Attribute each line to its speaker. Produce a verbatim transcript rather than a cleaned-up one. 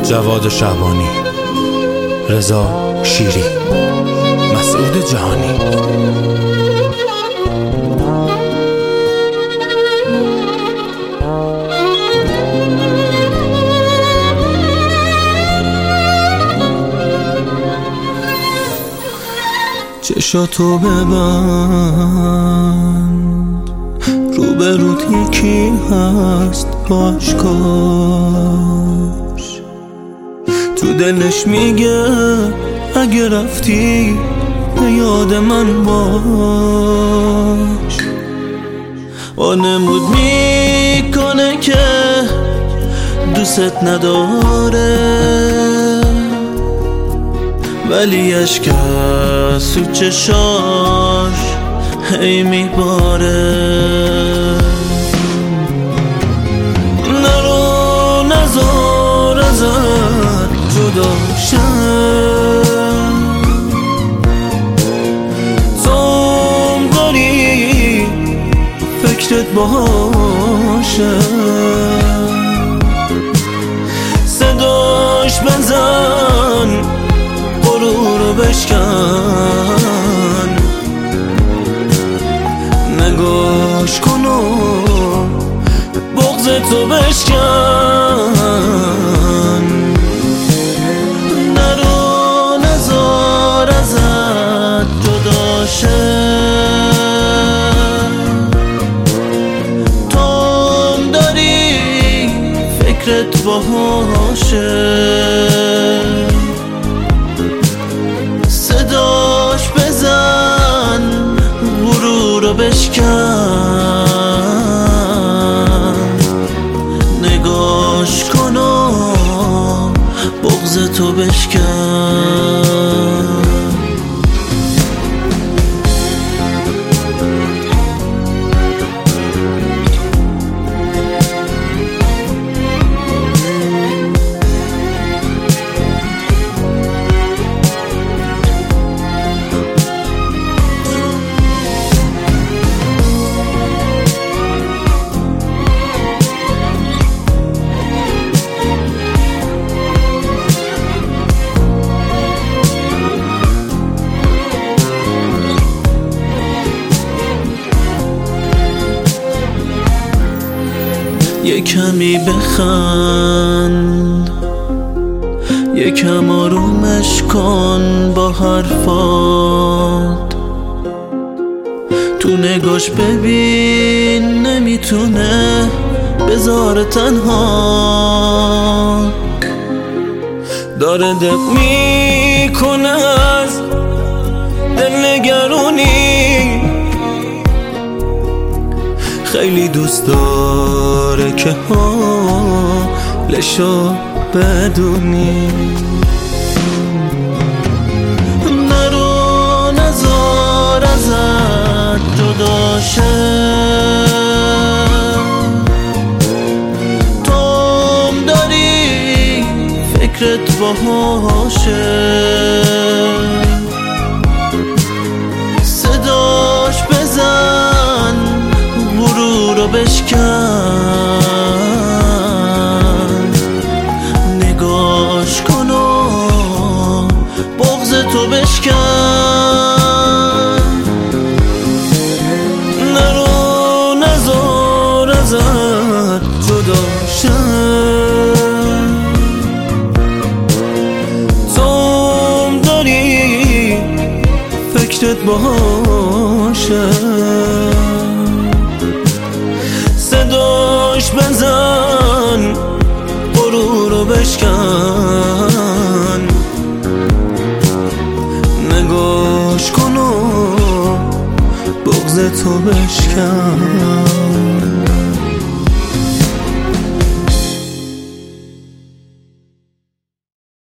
Speaker 1: جواد شعبانی، رضا شیری، مسعود جهانی.
Speaker 2: چشاتو ببند، روبروت یکی هست باش کاش. تو دلش میگه اگه رفتی به یاد من باش. وانمود میکنه که دوست نداره، ولی اشک از تو چشاش هی میباره. نرو نزار ازت جدا شم، توم داری فکرت باشه. صداش بزن، غرور رو بشکن، نگاش کن و بغض تو بشکن. نرو نزار ازت جدا شه، توم داری فکرت باشه. صداش بزن، غرور رو بشکن، نگاش کن و بغض تو بشکن. یه کمی بخند، یکم آرومش کن با حرفات. تو نگاش ببین نمیتونه بذاره تنها، داره دق میکنه از دلنگرونی. خیلی دوست داره که حالشو بدونی. نرو نزار ازت جدا شه، توم داری فکرت باشه. صداش بزن، غرور رو بشکن، نگاش کن و بغض تو بشکن. نرو نزار ازت جدا شم، توم داری فکرت باشه. صداش بزن، غرور رو بشکن، نگاش کن و بغض تو بشکن.